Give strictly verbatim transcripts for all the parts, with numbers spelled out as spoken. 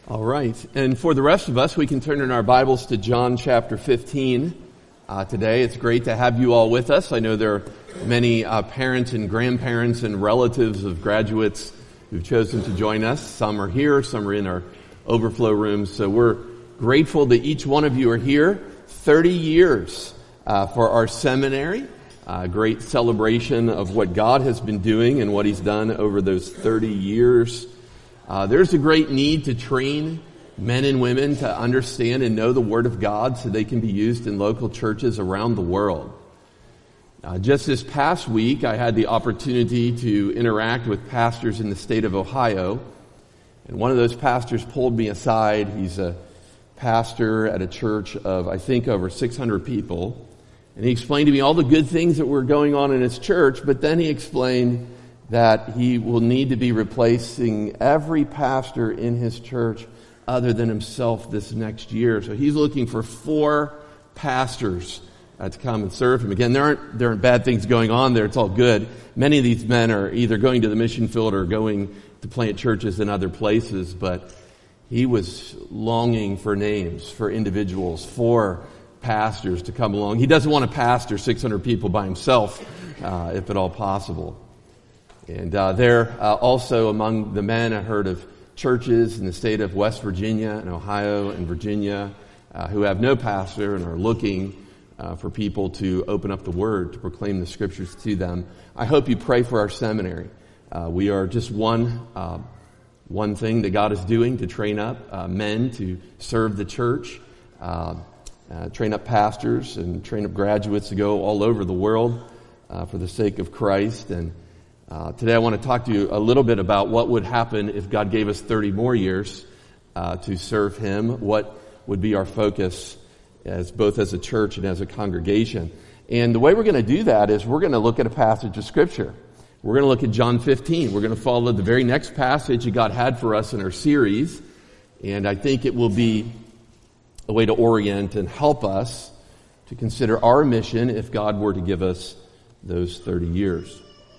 All right. And for the rest of us, we can turn in our Bibles to John chapter fifteen uh, today. It's great to have you all with us. I know there are many uh, parents and grandparents and relatives of graduates who've chosen to join us. Some are here, some are in our overflow rooms. So we're grateful that each one of you are here. thirty years uh, for our seminary. Uh, great celebration of what God has been doing and what He's done over those thirty years. Uh, there's a great need to train men and women to understand and know the Word of God so they can be used in local churches around the world. Uh, just this past week, I had the opportunity to interact with pastors in the state of Ohio. And one of those pastors pulled me aside. He's a pastor at a church of, I think, over six hundred people. And he explained to me all the good things that were going on in his church, but then he explained that he will need to be replacing every pastor in his church other than himself this next year. So he's looking for four pastors uh, to come and serve him. Again, there aren't, there aren't bad things going on there. It's all good. Many of these men are either going to the mission field or going to plant churches in other places, but he was longing for names, for individuals, for pastors to come along. He doesn't want to pastor six hundred people by himself, uh, if at all possible. And uh, there, uh, also among the men, I heard of churches in the state of West Virginia and Ohio and Virginia uh, who have no pastor and are looking uh, for people to open up the Word, to proclaim the Scriptures to them. I hope you pray for our seminary. Uh, we are just one uh, one thing that God is doing to train up uh, men to serve the church, uh, uh, train up pastors and train up graduates to go all over the world uh, for the sake of Christ. And Uh, today I want to talk to you a little bit about what would happen if God gave us thirty more years uh, to serve Him. What would be our focus as both as a church and as a congregation. And the way we're going to do that is we're going to look at a passage of Scripture. We're going to look at John fifteen. We're going to follow the very next passage that God had for us in our series. And I think it will be a way to orient and help us to consider our mission if God were to give us those thirty years.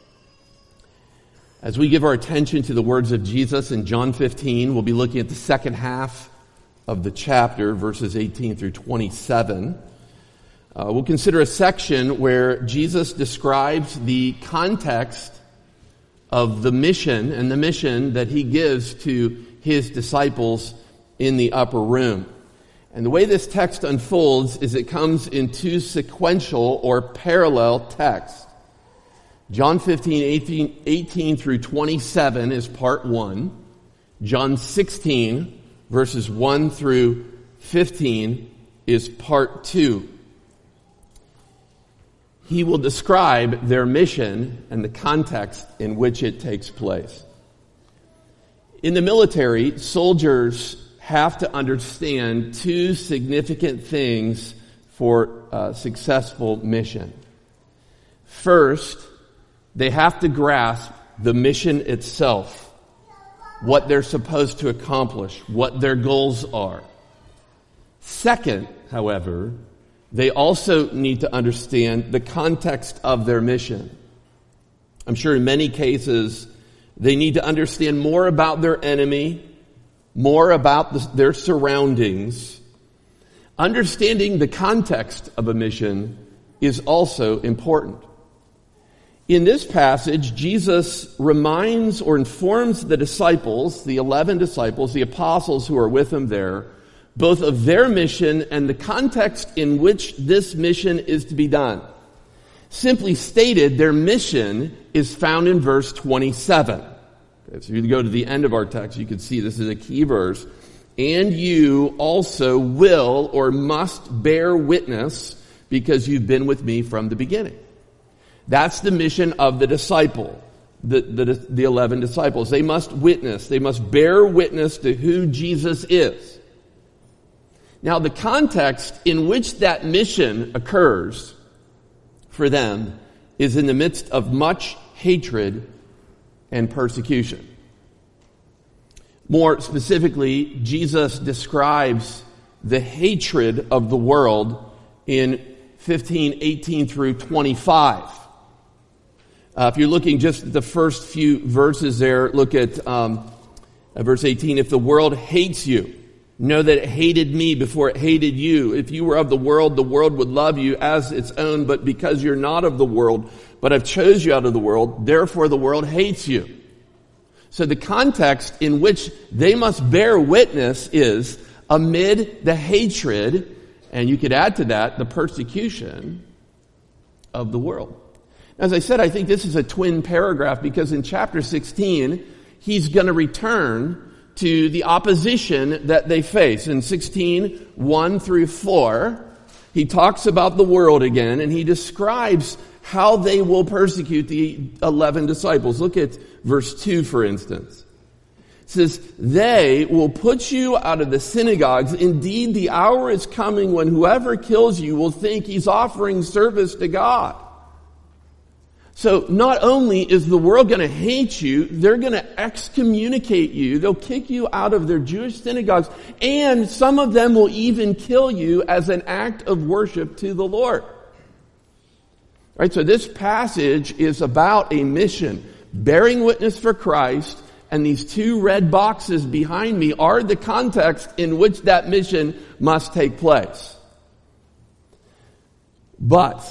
As we give our attention to the words of Jesus in John fifteen, we'll be looking at the second half of the chapter, verses eighteen through twenty-seven. Uh, we'll consider a section where Jesus describes the context of the mission and the mission that He gives to His disciples in the upper room. And the way this text unfolds is it comes in two sequential or parallel texts. John fifteen, eighteen, eighteen through twenty-seven is part one. John sixteen, verses one through fifteen is part two. He will describe their mission and the context in which it takes place. In the military, soldiers have to understand two significant things for a successful mission. First, they have to grasp the mission itself, what they're supposed to accomplish, what their goals are. Second, however, they also need to understand the context of their mission. I'm sure in many cases, they need to understand more about their enemy, more about the, their surroundings. Understanding the context of a mission is also important. In this passage, Jesus reminds or informs the disciples, the eleven disciples, the apostles who are with Him there, both of their mission and the context in which this mission is to be done. Simply stated, their mission is found in verse twenty-seven. Okay, so if you go to the end of our text, you can see this is a key verse. And you also will or must bear witness because you've been with me from the beginning. That's the mission of the disciple, the, the, the eleven disciples. They must witness. They must bear witness to who Jesus is. Now, the context in which that mission occurs for them is in the midst of much hatred and persecution. More specifically, Jesus describes the hatred of the world in fifteen, eighteen through twenty-five. Uh, if you're looking just at the first few verses there, look at um, Uh, verse eighteen, if the world hates you, know that it hated me before it hated you. If you were of the world, the world would love you as its own, but because you're not of the world, but I've chose you out of the world, therefore the world hates you. So the context in which they must bear witness is amid the hatred, and you could add to that the persecution of the world. As I said, I think this is a twin paragraph because in chapter sixteen, he's going to return to the opposition that they face. In sixteen, one through four, he talks about the world again, and he describes how they will persecute the eleven disciples. Look at verse two, for instance. It says, they will put you out of the synagogues. Indeed, the hour is coming when whoever kills you will think he's offering service to God. So not only is the world going to hate you, they're going to excommunicate you. They'll kick you out of their Jewish synagogues, and some of them will even kill you as an act of worship to the Lord. Right, so this passage is about a mission, bearing witness for Christ, and these two red boxes behind me are the context in which that mission must take place. But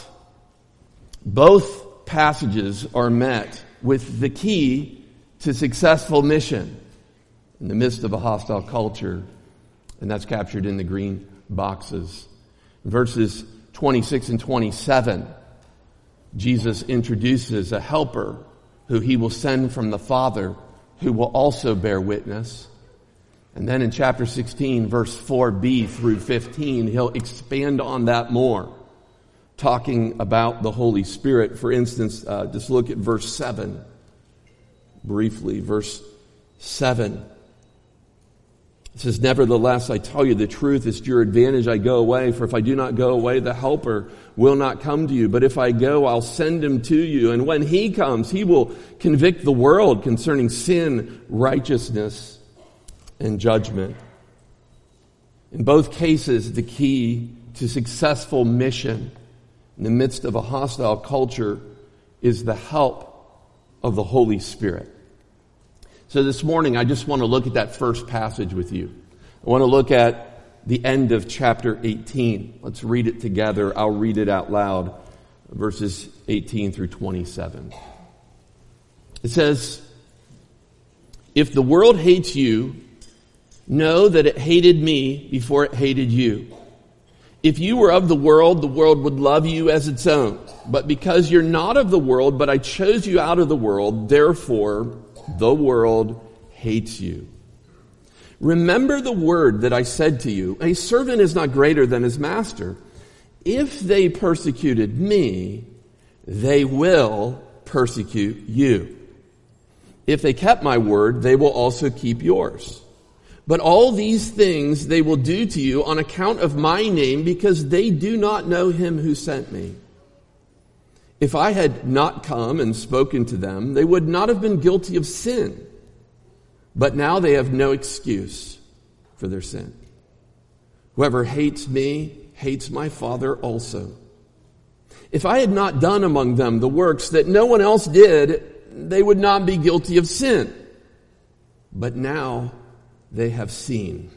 both passages are met with the key to successful mission in the midst of a hostile culture, and that's captured in the green boxes. Verses twenty-six and twenty-seven, Jesus introduces a helper who he will send from the Father, who will also bear witness. And then in chapter sixteen, verse four b through fifteen, he'll expand on that more, talking about the Holy Spirit. For instance, uh, just look at verse seven briefly. Verse seven. It says, nevertheless, I tell you the truth, it's to your advantage I go away. For if I do not go away, the Helper will not come to you. But if I go, I'll send him to you. And when he comes, he will convict the world concerning sin, righteousness, and judgment. In both cases, the key to successful mission in the midst of a hostile culture is the help of the Holy Spirit. So this morning, I just want to look at that first passage with you. I want to look at the end of chapter eighteen. Let's read it together. I'll read it out loud, verses eighteen through twenty-seven. It says, if the world hates you, know that it hated me before it hated you. If you were of the world, the world would love you as its own. But because you're not of the world, but I chose you out of the world, therefore the world hates you. Remember the word that I said to you, a servant is not greater than his master. If they persecuted me, they will persecute you. If they kept my word, they will also keep yours. But all these things they will do to you on account of my name, because they do not know him who sent me. If I had not come and spoken to them, they would not have been guilty of sin. But now they have no excuse for their sin. Whoever hates me hates my Father also. If I had not done among them the works that no one else did, they would not be guilty of sin. But now they have seen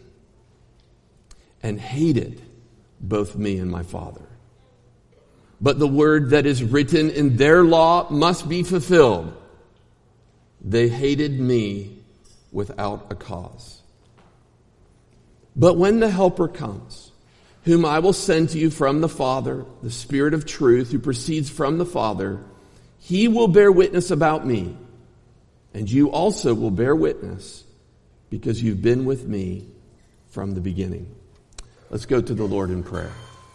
and hated both me and my Father. But the word that is written in their law must be fulfilled. They hated me without a cause. But when the Helper comes, whom I will send to you from the Father, the Spirit of truth who proceeds from the Father, he will bear witness about me. And you also will bear witness, because you've been with me from the beginning. Let's go to the Lord in prayer.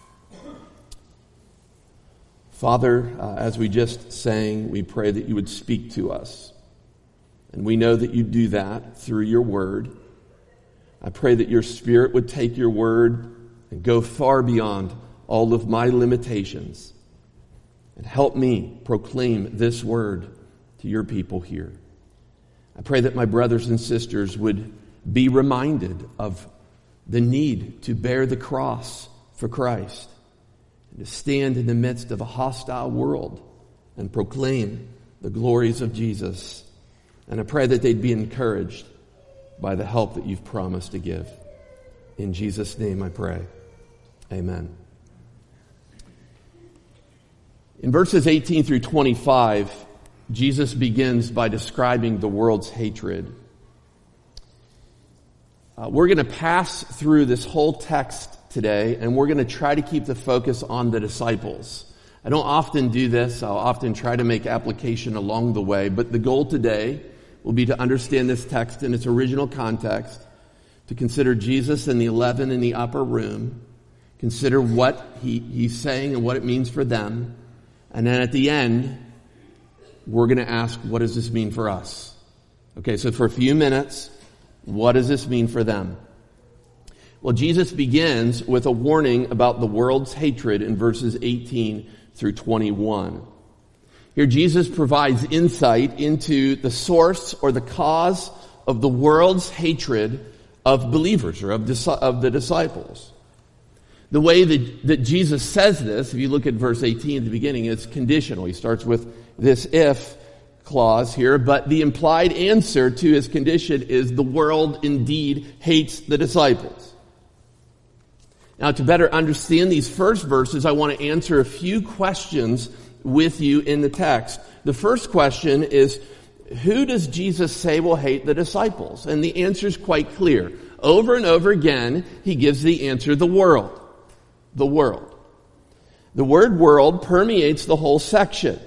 Father, uh, as we just sang, we pray that you would speak to us. And we know that you do that through your word. I pray that your Spirit would take your word and go far beyond all of my limitations and help me proclaim this word to your people here. I pray that my brothers and sisters would be reminded of the need to bear the cross for Christ, to stand in the midst of a hostile world and proclaim the glories of Jesus. And I pray that they'd be encouraged by the help that you've promised to give. In Jesus' name I pray. Amen. In verses eighteen through twenty-five, Jesus begins by describing the world's hatred. Uh, we're going to pass through this whole text today, and we're going to try to keep the focus on the disciples. I don't often do this. I'll often try to make application along the way, but the goal today will be to understand this text in its original context, to consider Jesus and the eleven in the upper room, consider what he, he's saying and what it means for them, and then at the end, we're going to ask, what does this mean for us? Okay, so for a few minutes, what does this mean for them? Well, Jesus begins with a warning about the world's hatred in verses eighteen through twenty-one. Here, Jesus provides insight into the source or the cause of the world's hatred of believers or of, dis- of the disciples. The way that, that Jesus says this, if you look at verse eighteen at the beginning, it's conditional. He starts with this if clause here, but the implied answer to his condition is the world indeed hates the disciples. Now, to better understand these first verses, I want to answer a few questions with you in the text. The first question is, who does Jesus say will hate the disciples? And the answer is quite clear. Over and over again, he gives the answer, the world. The world. The word world permeates the whole section.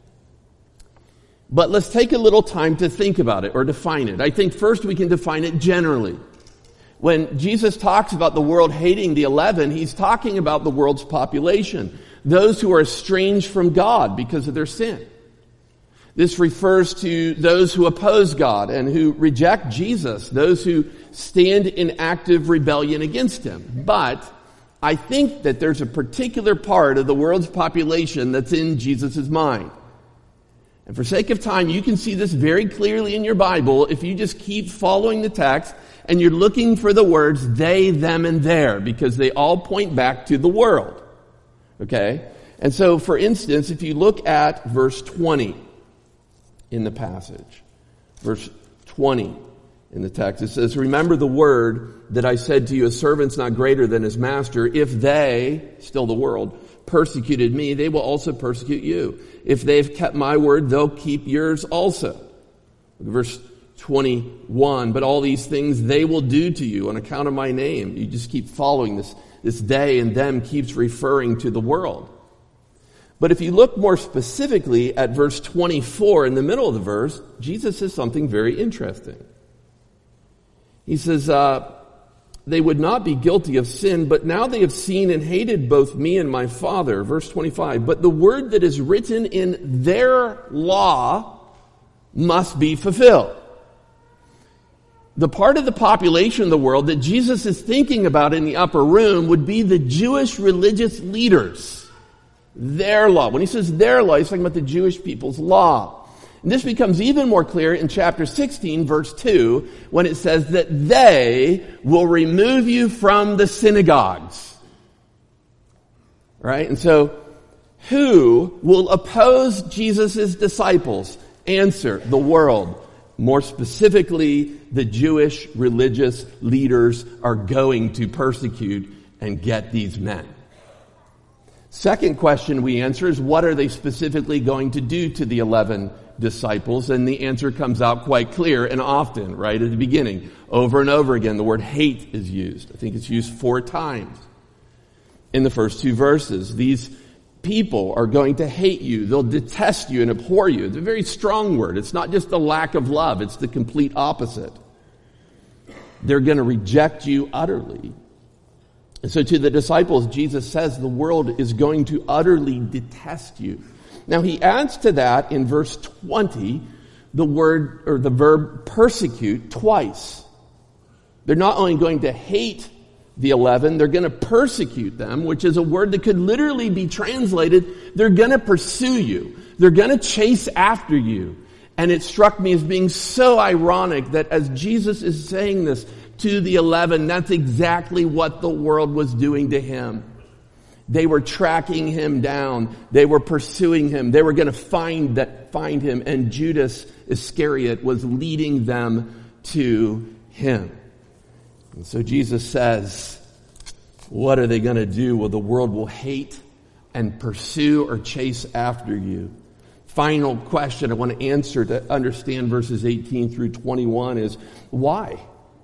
But let's take a little time to think about it or define it. I think first we can define it generally. When Jesus talks about the world hating the eleven, he's talking about the world's population, those who are estranged from God because of their sin. This refers to those who oppose God and who reject Jesus, those who stand in active rebellion against him. But I think that there's a particular part of the world's population that's in Jesus' mind. And for sake of time, you can see this very clearly in your Bible if you just keep following the text and you're looking for the words they, them, and their, because they all point back to the world. Okay? And so, for instance, if you look at verse twenty in the passage, verse twenty in the text, it says, remember the word that I said to you, a servant's not greater than his master. If they, still the world, persecuted me, they will also persecute you. If they've kept my word, they'll keep yours also. Verse twenty-one, but all these things they will do to you on account of my name. You just keep following this. This they and them keeps referring to the world. But if you look more specifically at verse twenty-four in the middle of the verse, Jesus says something very interesting. He says, uh, they would not be guilty of sin, but now they have seen and hated both me and my Father. Verse twenty-five, but the word that is written in their law must be fulfilled. The part of the population of the world that Jesus is thinking about in the upper room would be the Jewish religious leaders. Their law. When he says their law, he's talking about the Jewish people's law. And this becomes even more clear in chapter sixteen, verse two, when it says that they will remove you from the synagogues. Right? And so, who will oppose Jesus' disciples? Answer, the world. More specifically, the Jewish religious leaders are going to persecute and get these men. Second question we answer is, what are they specifically going to do to the eleven disciples? And the answer comes out quite clear and often, right at the beginning. Over and over again, the word hate is used. I think it's used four times in the first two verses. These people are going to hate you. They'll detest you and abhor you. It's a very strong word. It's not just the lack of love. It's the complete opposite. They're going to reject you utterly. And so to the disciples, Jesus says the world is going to utterly detest you. Now he adds to that in verse twenty the word or the verb persecute twice. They're not only going to hate the eleven, they're going to persecute them, which is a word that could literally be translated, they're going to pursue you. They're going to chase after you. And it struck me as being so ironic that as Jesus is saying this to the eleven, that's exactly what the world was doing to him. They were tracking him down. They were pursuing him. They were going to find that find him. And Judas Iscariot was leading them to him. And so Jesus says, what are they going to do? Well, the world will hate and pursue or chase after you. Final question I want to answer to understand verses eighteen through twenty-one is, why?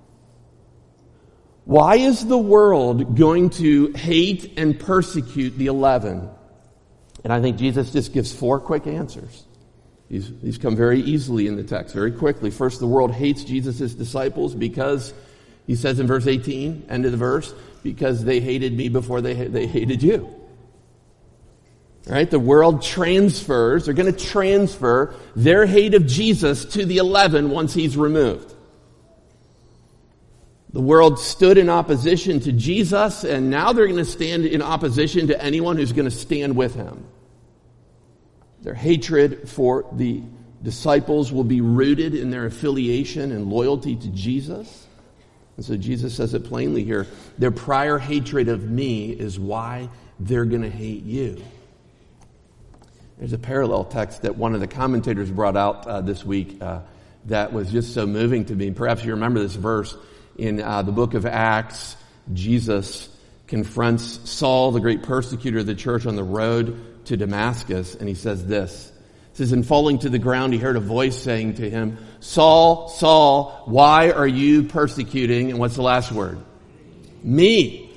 Why is the world going to hate and persecute the eleven? And I think Jesus just gives four quick answers. These, these come very easily in the text, very quickly. First, the world hates Jesus' disciples because, he says in verse eighteen, end of the verse, because they hated me before they, they hated you. Right? The world transfers, they're going to transfer their hate of Jesus to the eleven once he's removed. The world stood in opposition to Jesus, and now they're going to stand in opposition to anyone who's going to stand with him. Their hatred for the disciples will be rooted in their affiliation and loyalty to Jesus. And so Jesus says it plainly here. Their prior hatred of me is why they're going to hate you. There's a parallel text that one of the commentators brought out uh, this week uh, that was just so moving to me. Perhaps you remember this verse. In uh, the book of Acts, Jesus confronts Saul, the great persecutor of the church, on the road to Damascus, and he says this. It says, "In falling to the ground, he heard a voice saying to him, 'Saul, Saul, why are you persecuting?'" And what's the last word? Me.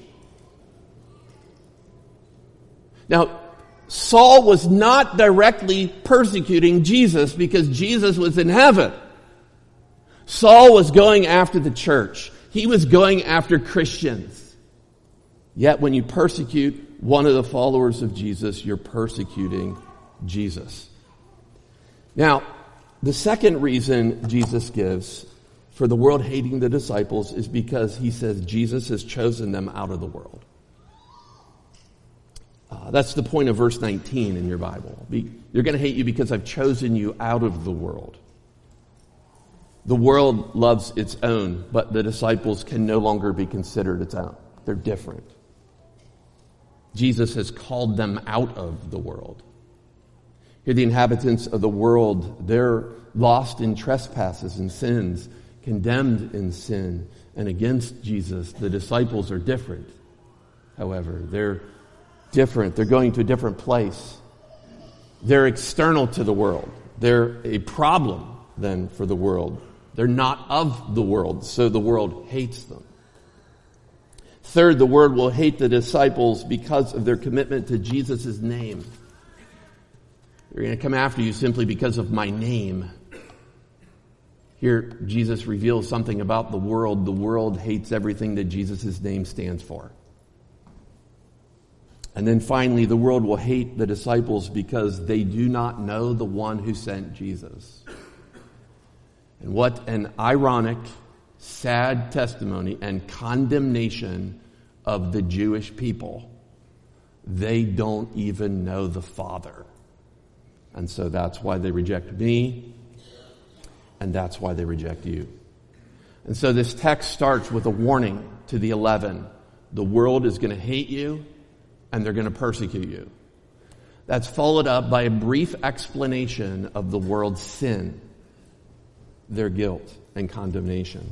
Now, Saul was not directly persecuting Jesus because Jesus was in heaven. Saul was going after the church. He was going after Christians. Yet when you persecute one of the followers of Jesus, you're persecuting Jesus. Now, the second reason Jesus gives for the world hating the disciples is because he says Jesus has chosen them out of the world. Uh, that's the point of verse nineteen in your Bible. Be, you're going to hate you because I've chosen you out of the world. The world loves its own, but the disciples can no longer be considered its own. They're different. Jesus has called them out of the world. Here, the inhabitants of the world, they're lost in trespasses and sins, condemned in sin, and against Jesus. The disciples are different. However, they're different. They're going to a different place. They're external to the world. They're a problem, then, for the world. They're not of the world, so the world hates them. Third, the world will hate the disciples because of their commitment to Jesus' name. They're going to come after you simply because of my name. Here, Jesus reveals something about the world. The world hates everything that Jesus' name stands for. And then finally, the world will hate the disciples because they do not know the one who sent Jesus. And what an ironic, sad testimony and condemnation of the Jewish people. They don't even know the Father. And so that's why they reject me, and that's why they reject you. And so this text starts with a warning to the eleven. The world is going to hate you, and they're going to persecute you. That's followed up by a brief explanation of the world's sin, their guilt and condemnation.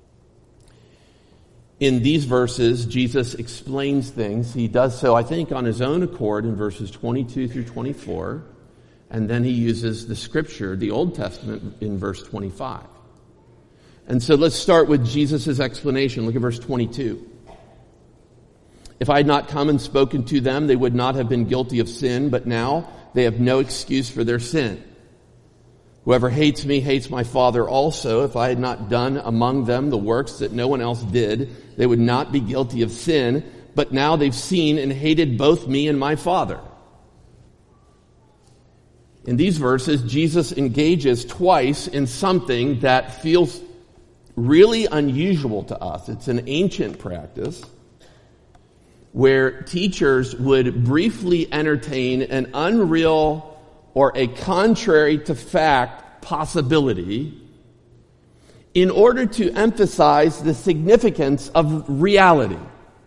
In these verses, Jesus explains things. He does so, I think, on his own accord in verses twenty-two through twenty-four, and then he uses the scripture, the Old Testament, in verse twenty-five. And so let's start with Jesus' explanation. Look at verse twenty-two. "If I had not come and spoken to them, they would not have been guilty of sin, but now they have no excuse for their sin. Whoever hates me hates my Father also. If I had not done among them the works that no one else did, they would not be guilty of sin, but now they've seen and hated both me and my Father." In these verses, Jesus engages twice in something that feels really unusual to us. It's an ancient practice where teachers would briefly entertain an unreal or a contrary to fact possibility in order to emphasize the significance of reality.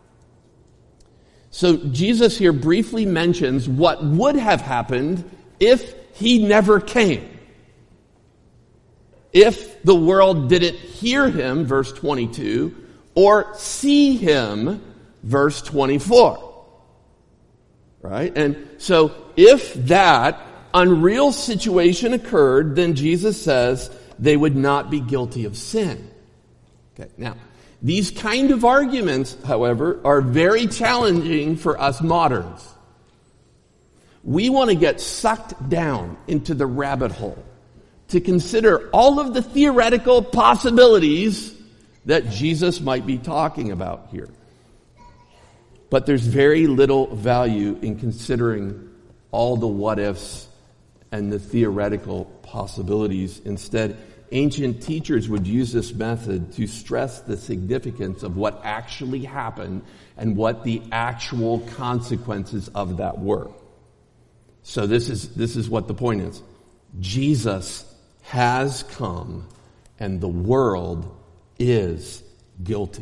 So Jesus here briefly mentions what would have happened if he never came. if the world didn't hear him, verse twenty-two, or see him, verse twenty-four. Right? And so if that unreal situation occurred, then Jesus says they would not be guilty of sin. Okay, now, these kind of arguments, however, are very challenging for us moderns. We want to get sucked down into the rabbit hole to consider all of the theoretical possibilities that Jesus might be talking about here. But there's very little value in considering all the what-ifs and the theoretical possibilities. Instead, ancient teachers would use this method to stress the significance of what actually happened and what the actual consequences of that were. So this is, this is what the point is. Jesus has come and the world is guilty.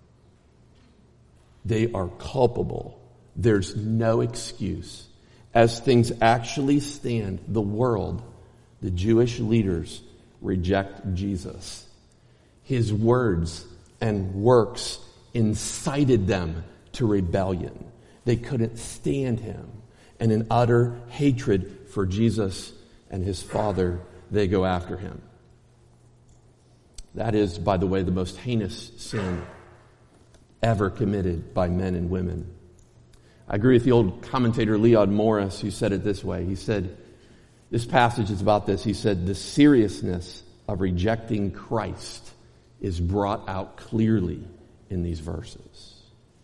They are culpable. There's no excuse. As things actually stand, the world, the Jewish leaders, reject Jesus. His words and works incited them to rebellion. They couldn't stand him. And in utter hatred for Jesus and his Father, they go after him. That is, by the way, the most heinous sin ever committed by men and women. I agree with the old commentator Leon Morris, who said it this way. He said, this passage is about this. He said, the seriousness of rejecting Christ is brought out clearly in these verses.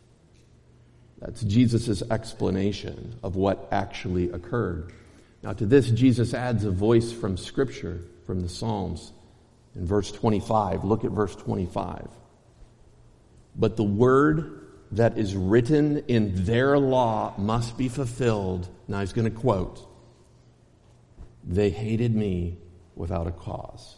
That's Jesus' explanation of what actually occurred. Now to this, Jesus adds a voice from Scripture, from the Psalms. In verse twenty-five, look at verse twenty-five. But the word that is written in their law must be fulfilled. Now he's going to quote, they hated me without a cause.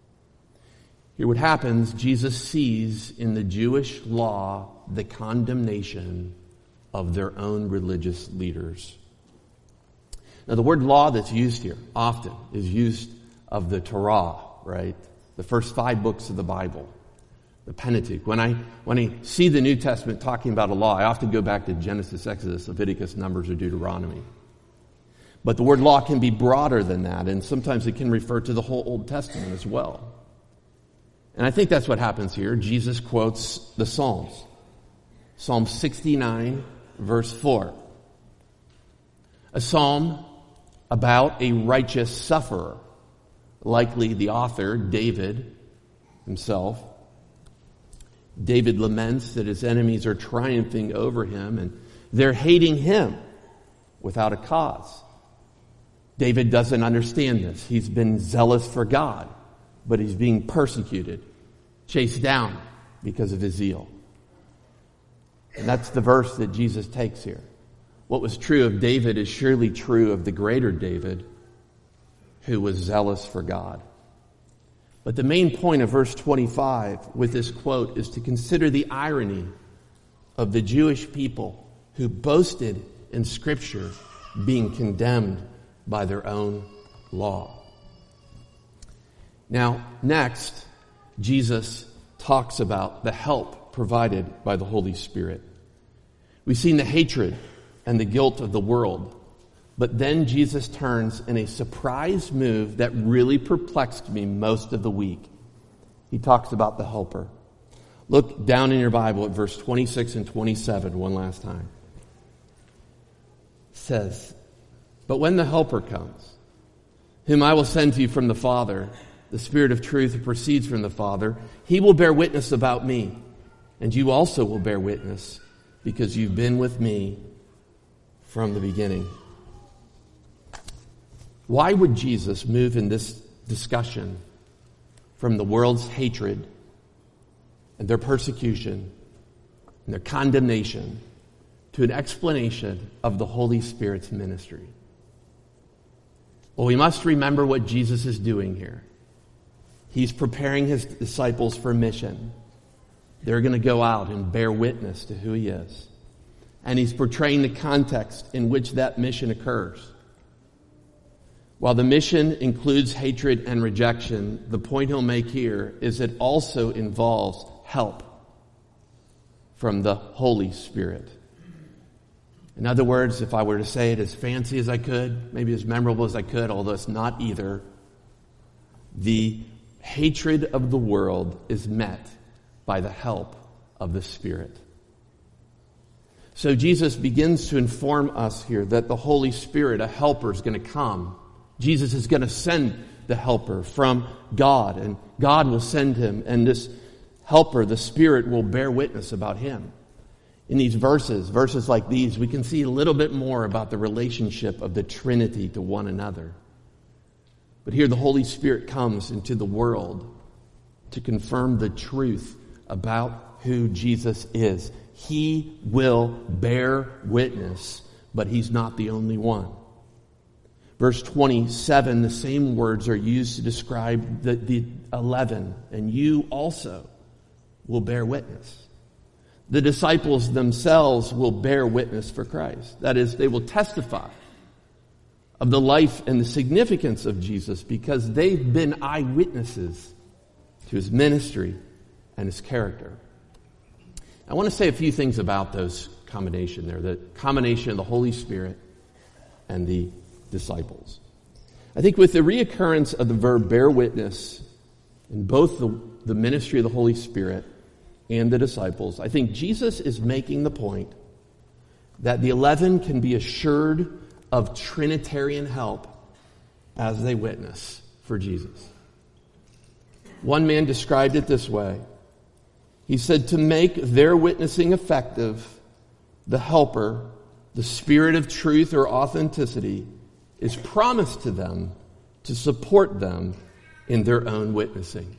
Here what happens, Jesus sees in the Jewish law the condemnation of their own religious leaders. Now the word law that's used here often is used of the Torah, right? The first five books of the Bible. The Pentateuch. When I when I see the New Testament talking about a law, I often go back to Genesis, Exodus, Leviticus, Numbers, or Deuteronomy. But the word law can be broader than that, and sometimes it can refer to the whole Old Testament as well. And I think that's what happens here. Jesus quotes the Psalms. Psalm sixty-nine, verse four. A psalm about a righteous sufferer. Likely the author, David himself. David laments that his enemies are triumphing over him and they're hating him without a cause. David doesn't understand this. He's been zealous for God, but he's being persecuted, chased down because of his zeal. And that's the verse that Jesus takes here. What was true of David is surely true of the greater David, who was zealous for God. But the main point of verse twenty-five with this quote is to consider the irony of the Jewish people who boasted in Scripture being condemned by their own law. Now, next, Jesus talks about the help provided by the Holy Spirit. We've seen the hatred and the guilt of the world. But then Jesus turns in a surprise move that really perplexed me most of the week. He talks about the helper. Look down in your Bible at verse twenty-six and twenty-seven one last time. It says, but when the helper comes, whom I will send to you from the Father, the Spirit of truth who proceeds from the Father, he will bear witness about me. And you also will bear witness because you've been with me from the beginning. Why would Jesus move in this discussion from the world's hatred and their persecution and their condemnation to an explanation of the Holy Spirit's ministry? Well, we must remember what Jesus is doing here. He's preparing his disciples for mission. They're going to go out and bear witness to who he is. And he's portraying the context in which that mission occurs. While the mission includes hatred and rejection, the point he'll make here is it also involves help from the Holy Spirit. In other words, if I were to say it as fancy as I could, maybe as memorable as I could, although it's not either, the hatred of the world is met by the help of the Spirit. So Jesus begins to inform us here that the Holy Spirit, a helper, is going to come. Jesus is going to send the helper from God, and God will send him, and this helper, the Spirit, will bear witness about him. In these verses, verses like these, we can see a little bit more about the relationship of the Trinity to one another. But here the Holy Spirit comes into the world to confirm the truth about who Jesus is. He will bear witness, but he's not the only one. Verse twenty-seven, the same words are used to describe the, the eleven, and you also will bear witness. The disciples themselves will bear witness for Christ. That is, they will testify of the life and the significance of Jesus because they've been eyewitnesses to his ministry and his character. I want to say a few things about those combination there, the combination of the Holy Spirit and the disciples. I think with the reoccurrence of the verb bear witness in both the, the ministry of the Holy Spirit and the disciples, I think Jesus is making the point that the eleven can be assured of Trinitarian help as they witness for Jesus. One man described it this way. He said, to make their witnessing effective, the helper, the Spirit of truth or authenticity, is promised to them to support them in their own witnessing.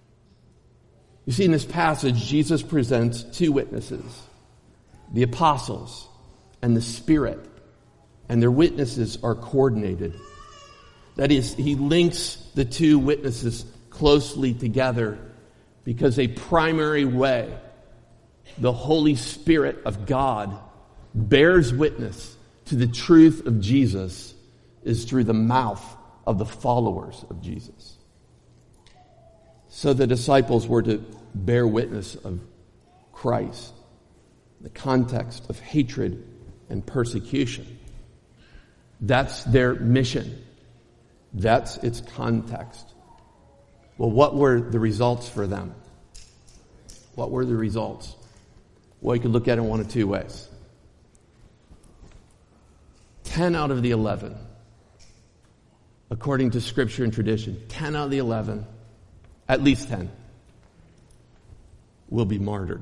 You see, in this passage, Jesus presents two witnesses, the apostles and the Spirit, and their witnesses are coordinated. That is, he links the two witnesses closely together because a primary way the Holy Spirit of God bears witness to the truth of Jesus is through the mouth of the followers of Jesus. So the disciples were to bear witness of Christ, the context of hatred and persecution. That's their mission. That's its context. Well, what were the results for them? What were the results? Well, you could look at it in one of two ways. Ten out of the eleven, according to Scripture and tradition, ten out of the eleven, at least ten, will be martyred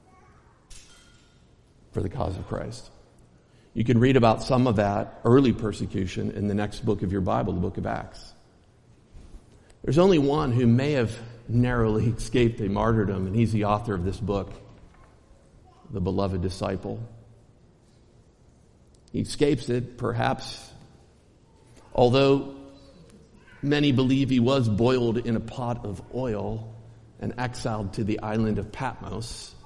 for the cause of Christ. You can read about some of that early persecution in the next book of your Bible, the book of Acts. There's only one who may have narrowly escaped a martyrdom, and he's the author of this book, the beloved disciple. He escapes it, perhaps, although many believe he was boiled in a pot of oil and exiled to the island of Patmos.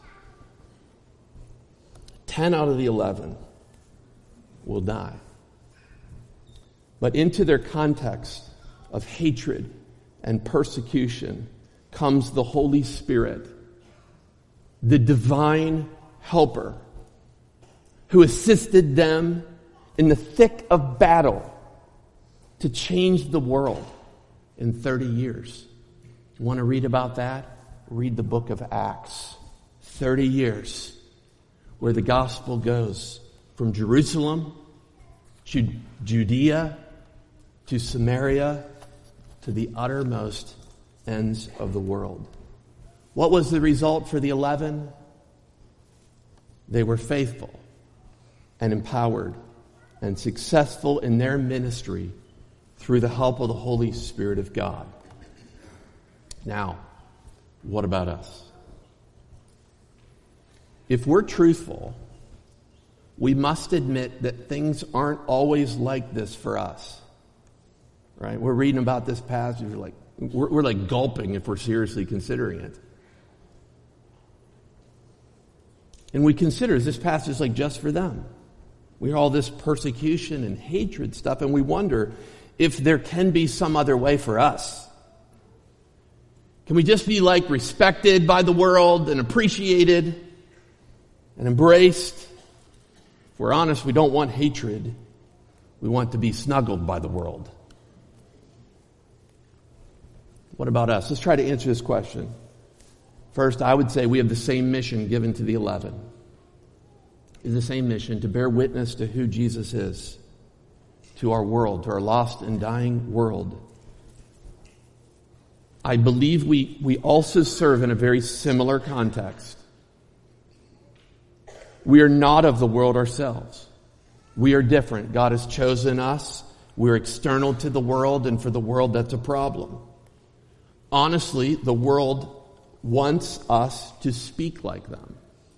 Ten out of the eleven will die. But into their context of hatred and persecution comes the Holy Spirit, the divine helper, who assisted them in the thick of battle to change the world in thirty years. You want to read about that? Read the book of Acts. thirty years where the gospel goes from Jerusalem to Judea to Samaria to the uttermost ends of the world. What was the result for the eleven? They were faithful and empowered and successful in their ministry through the help of the Holy Spirit of God. Now, what about us? If we're truthful, we must admit that things aren't always like this for us. Right? We're reading about this passage, we're like, we're, we're like gulping if we're seriously considering it. And we consider, is this passage like just for them? We hear all this persecution and hatred stuff, and we wonder, if there can be some other way for us? Can we just be like respected by the world and appreciated and embraced? If we're honest, we don't want hatred. We want to be snuggled by the world. What about us? Let's try to answer this question. First, I would say we have the same mission given to the eleven. It's the same mission to bear witness to who Jesus is, to our world, to our lost and dying world. I believe we, we also serve in a very similar context. We are not of the world ourselves. We are different. God has chosen us. We're external to the world, and for the world, that's a problem. Honestly, the world wants us to speak like them.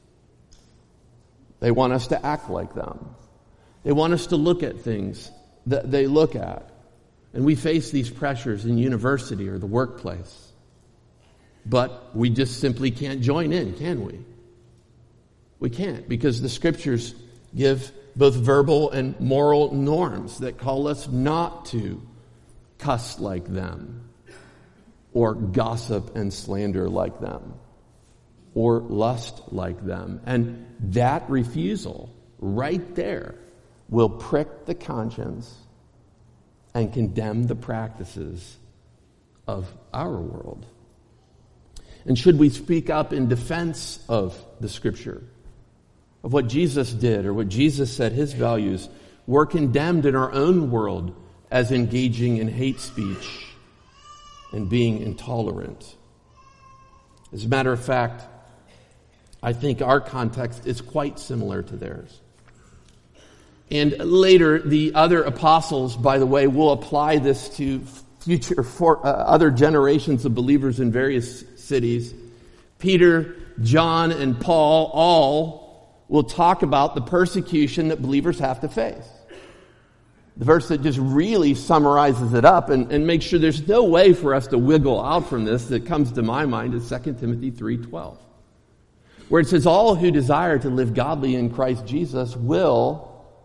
They want us to act like them. They want us to look at things that they look at. And we face these pressures in university or the workplace. But we just simply can't join in, can we? We can't, because the Scriptures give both verbal and moral norms that call us not to cuss like them, or gossip and slander like them, or lust like them. And that refusal right there will prick the conscience and condemn the practices of our world. And should we speak up in defense of the Scripture, of what Jesus did or what Jesus said, his values, we're condemned in our own world as engaging in hate speech and being intolerant. As a matter of fact, I think our context is quite similar to theirs. And later, the other apostles, by the way, will apply this to future for, uh, other generations of believers in various cities. Peter, John, and Paul all will talk about the persecution that believers have to face. The verse that just really summarizes it up and, and makes sure there's no way for us to wiggle out from this that comes to my mind is Second Timothy three twelve, where it says, all who desire to live godly in Christ Jesus will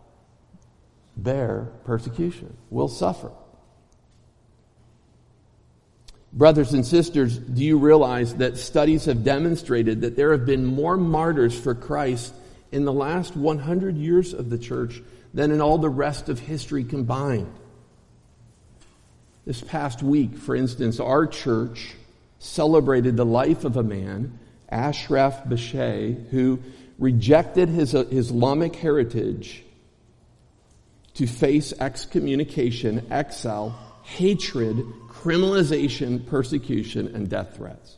bear persecution, will suffer. Brothers and sisters, do you realize that studies have demonstrated that there have been more martyrs for Christ in the last one hundred years of the church than in all the rest of history combined? This past week, for instance, our church celebrated the life of a man, Ashraf Bashay, who rejected his uh, Islamic heritage to face excommunication, exile, hatred, criminalization, persecution, and death threats.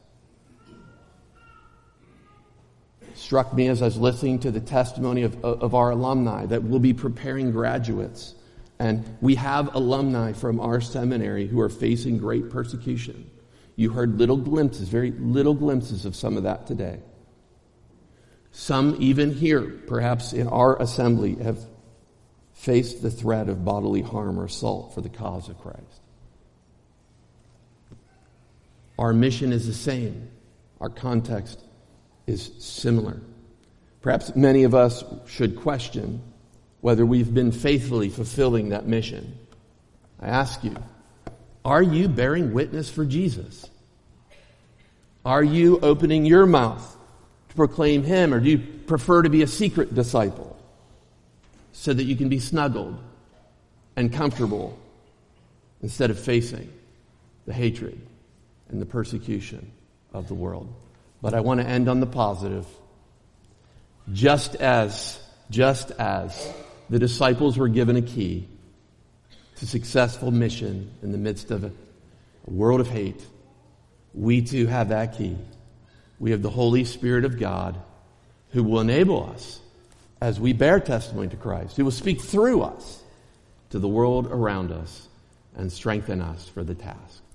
It struck me as I was listening to the testimony of, of our alumni that we'll be preparing graduates. And we have alumni from our seminary who are facing great persecution. You heard little glimpses, very little glimpses of some of that today. Some even here, perhaps in our assembly, have faced the threat of bodily harm or assault for the cause of Christ. Our mission is the same. Our context is similar. Perhaps many of us should question whether we've been faithfully fulfilling that mission. I ask you, are you bearing witness for Jesus? Are you opening your mouth to proclaim him, or do you prefer to be a secret disciple so that you can be snuggled and comfortable instead of facing the hatred and the persecution of the world? But I want to end on the positive. Just as, just as the disciples were given a key to successful mission in the midst of a, a world of hate, we too have that key. We have the Holy Spirit of God who will enable us as we bear testimony to Christ, who will speak through us to the world around us and strengthen us for the task.